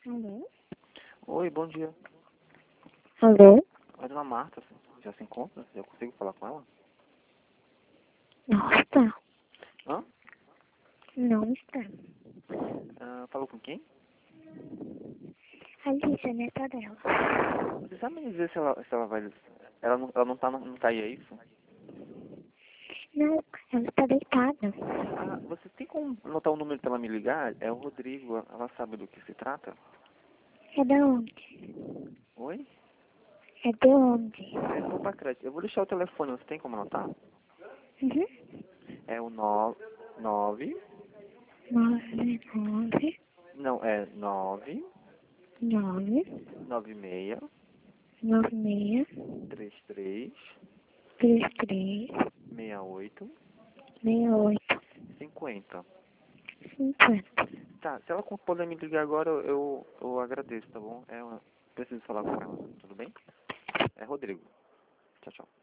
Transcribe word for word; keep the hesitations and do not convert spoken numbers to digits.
Alô? Oi, bom dia. Alô? A dona Marta, já se encontra? Já consigo falar com ela? Não está. Hã? Não está. Ah, falou com quem? Alice, neta dela. Você sabe me dizer se ela, se ela vai... Ela não, ela não tá, não tá aí, é isso? Não, ela está deitada. Ah, você tem como anotar o número pra ela me ligar? É o Rodrigo, ela sabe do que se trata? É de onde? Oi? É de onde? É do Pacrete. Eu vou deixar o telefone, você tem como anotar? Uhum. É o nove... nove... Nove, nove, Não, é nove... nove, nove seis... nove, meia, três três... três, três, seis oito... meia, oito, cinquenta. cinquenta. Tá, se ela puder me ligar agora, eu, eu agradeço, tá bom? É uma... Preciso falar com ela, tudo bem? É Rodrigo. Tchau, tchau.